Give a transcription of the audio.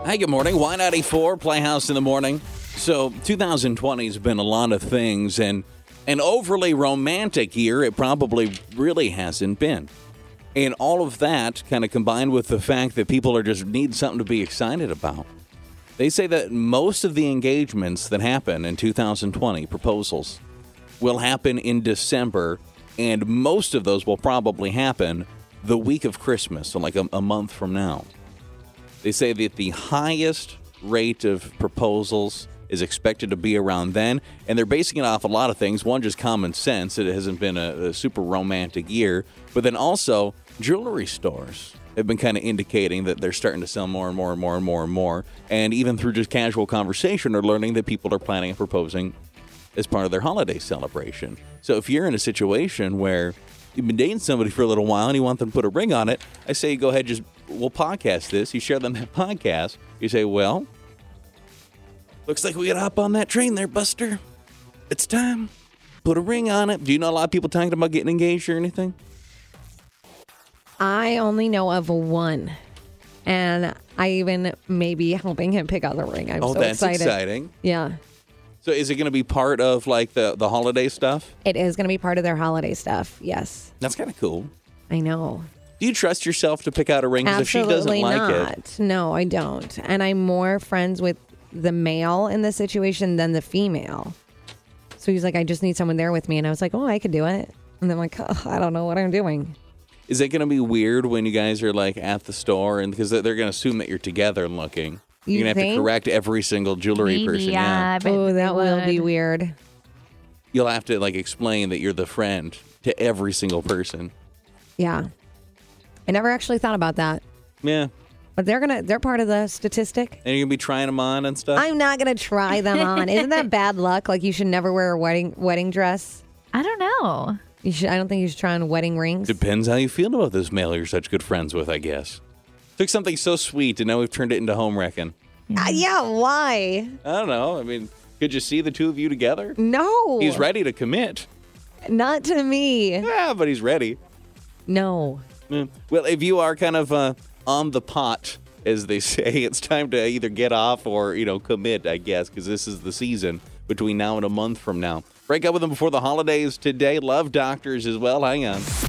Hi, good morning. Y94, Playhouse in the morning. So 2020 has been a lot of things, and an overly romantic year it probably really hasn't been. And all of that kind of combined with the fact that people are just need something to be excited about. They say that most of the engagements that happen in 2020, proposals, will happen in December, and most of those will probably happen the week of Christmas, so like a month from now. They say that the highest rate of proposals is expected to be around then, and they're basing it off a lot of things. One, just common sense. It hasn't been a super romantic year. But then also, jewelry stores have been kind of indicating that they're starting to sell more and more and more and more and more. And even through just casual conversation, they're learning that people are planning and proposing as part of their holiday celebration. So if you're in a situation where you've been dating somebody for a little while and you want them to put a ring on it, I say go ahead, we'll podcast this. You share them that podcast. You say, well, looks like we got to hop on that train there, Buster. It's time. Put a ring on it. Do you know a lot of people talking about getting engaged or anything? I only know of one. And I even may be helping him pick out the ring. I'm so that's excited. Exciting. Yeah. So is it going to be part of like the holiday stuff? It is going to be part of their holiday stuff. Yes. That's kind of cool. I know. Do you trust yourself to pick out a ring? Because if she doesn't like it. No, I don't. And I'm more friends with the male in this situation than the female. So he's like, I just need someone there with me. And I was like, oh, I could do it. And then I'm like, oh, I don't know what I'm doing. Is it going to be weird when you guys are like at the store and because they're going to assume that you're together and looking? You're going to have to correct every single jewelry person. Yeah. Oh, that will be weird. You'll have to like explain that you're the friend to every single person. Yeah. I never actually thought about that. Yeah. But they're part of the statistic. And you're going to be trying them on and stuff? I'm not going to try them on. Isn't that bad luck? Like you should never wear a wedding dress. I don't know. I don't think you should try on wedding rings. Depends how you feel about this male you're such good friends with, I guess. Took something so sweet and now we've turned it into home wrecking. Yeah, why? I don't know. I mean, could you see the two of you together? No. He's ready to commit. Not to me. Yeah, but he's ready. No. Well, if you are kind of on the pot, as they say, it's time to either get off or, commit, I guess, because this is the season between now and a month from now. Break up with them before the holidays today. Love doctors as well. Hang on.